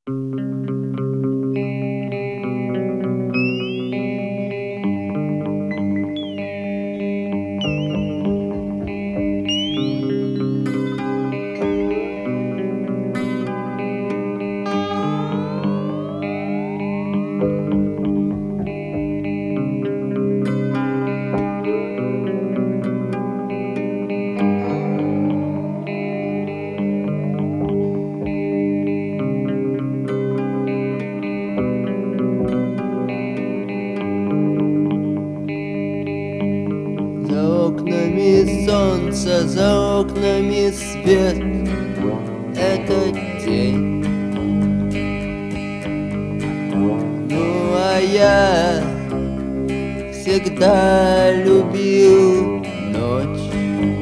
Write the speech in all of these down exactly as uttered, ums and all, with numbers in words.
За окнами солнце, за окнами свет. Это день. Ну а я всегда любил ночь,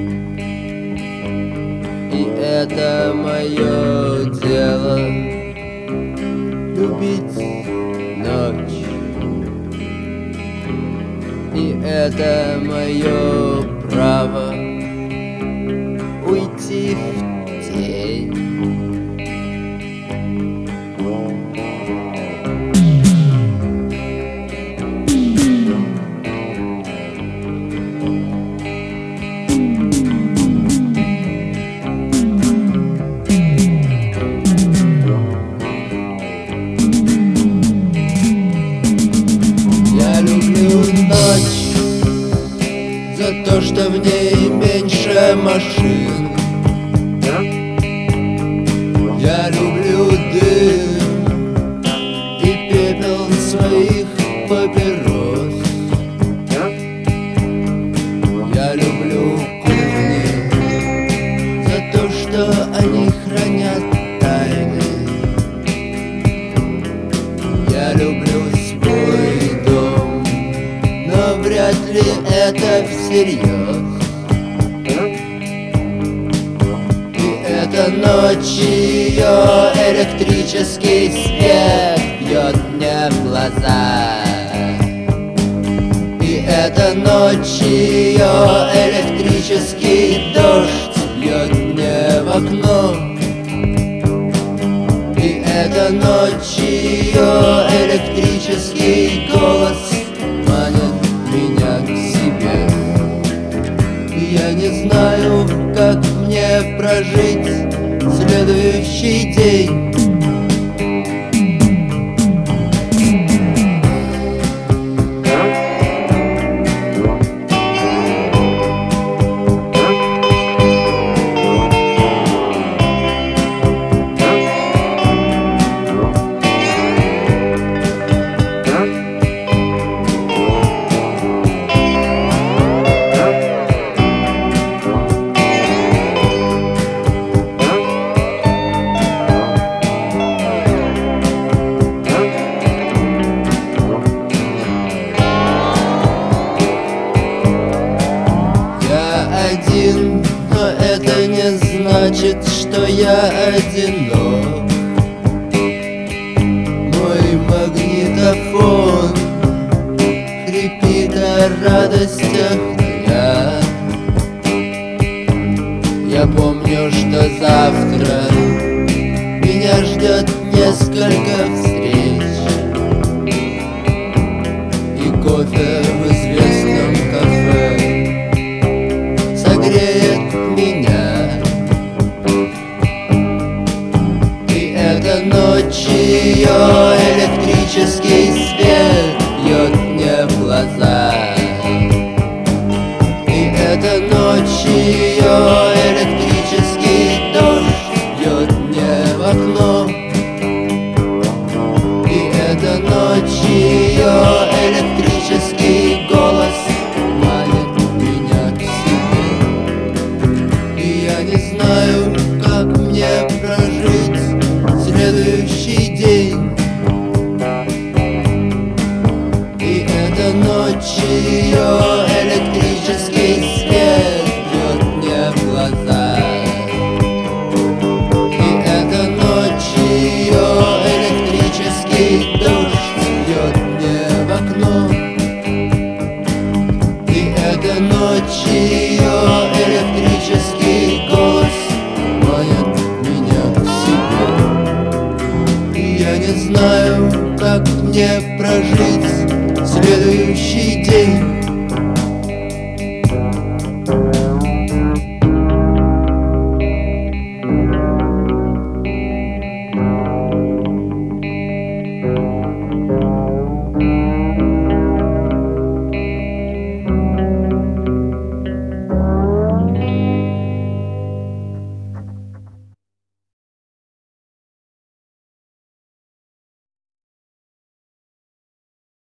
и это мое дело — любить ночь. И это мое право — уйти в тень. Я люблю ночь за то, что в ней меньше машин. Я люблю дым и пепел своих папирос. Я люблю кухни за то, что они хранят тайны. Я люблю свой дом, но вряд ли это всерьез. И эта ночь, ее электрический свет бьет мне в глаза. И эта ночь, ее электрический дождь бьет мне в окно. И эта ночь, ее электрический голос манит меня к себе. И я не знаю, как мне прожить следующий день. Один, но это не значит, что я одинок. Мой магнитофон хрипит о радостях дня. Я помню, что завтра меня ждет несколько встреч и кофе в известном кафе согреет меня. И эта ночь, ее электрический свет бьет мне в глаза. И эта ночь, ее электрический дождь бьет мне в окно. И эта ночь, ее электрический голос манит меня к себе. И я не знаю, как мне прожить следующий день. И эта ночь, ее электрический свет бьет мне в глаза. И эта ночь, ее электрический дождь бьет мне в окно. И эта ночь, ее электрический голос манит меня к себе. не знаю, как мне прожить следующий день.